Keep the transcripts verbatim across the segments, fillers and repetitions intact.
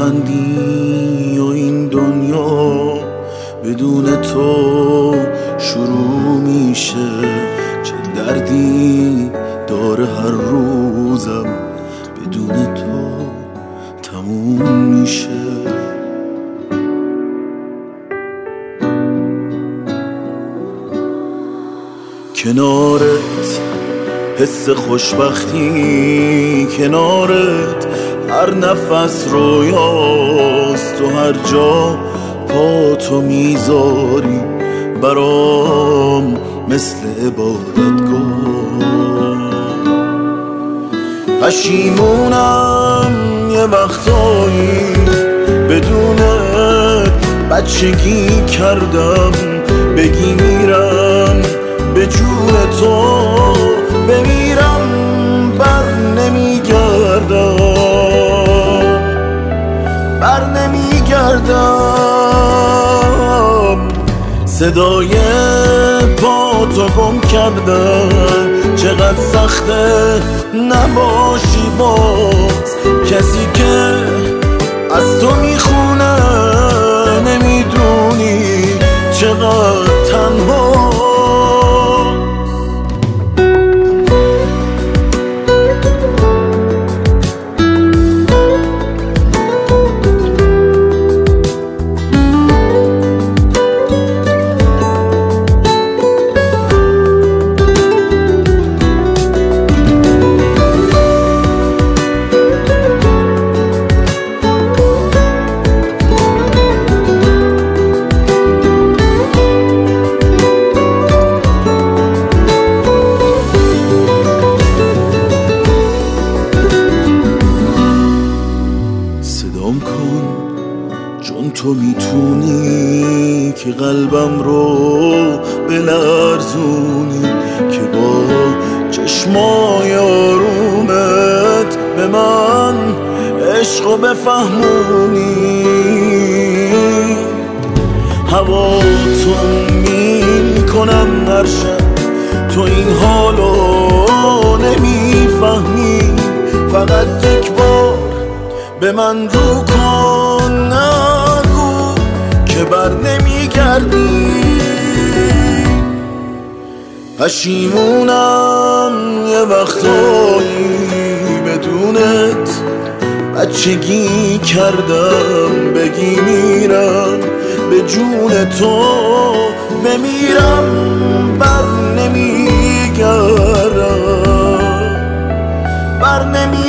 لبخندی و این دنیا بدون تو شروع میشه. چه دردی داره هر روزم بدون تو تموم میشه. کنارت حس خوشبختی، کنارت هر نفس رویاست. تو هر جا پا تو میذاری برام مثل عبادتگاه. پشیمونم یه وقتایی بدون بچگی کردم. بگی میرم به جون تو بمیرم بر نمیگردم، بر نمیگردم. صدای پا تو گم کردم. چقدر سخته نباشی باز کسی که از تو میخونه. نمیدونی چقدر تنها. چون تو میتونی که قلبم رو بلرزونی، که با چشمای آرومت به من عشقو بفهمونی. هواتون میکنم هر شب، تو این حالو نمیفهمی. فقط یک بار به من رو کن، نگو که بر نمیگردی. پشیمونم یه وقتایی بدونت بچگی کردم. بگی میرم به جون تو بمیرم بر نمیگردم، بر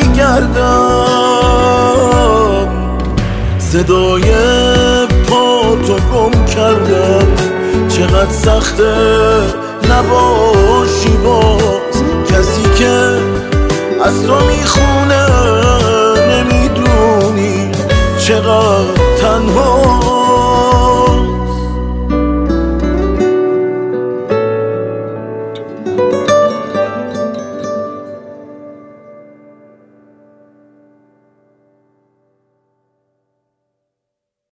نمیگردم. صدای پا تو گم کردم. چقدر سخته نباشی باز کسی که از تو میخونه. نمیدونی چقدر تنها.